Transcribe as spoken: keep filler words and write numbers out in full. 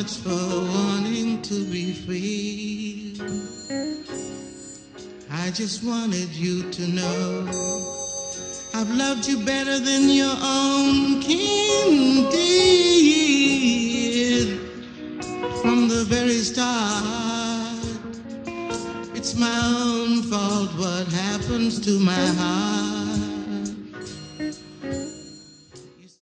much for wanting to be free. I just wanted you to know I've loved you better than your own kin did from the very start. It's my own fault what happens to my heart.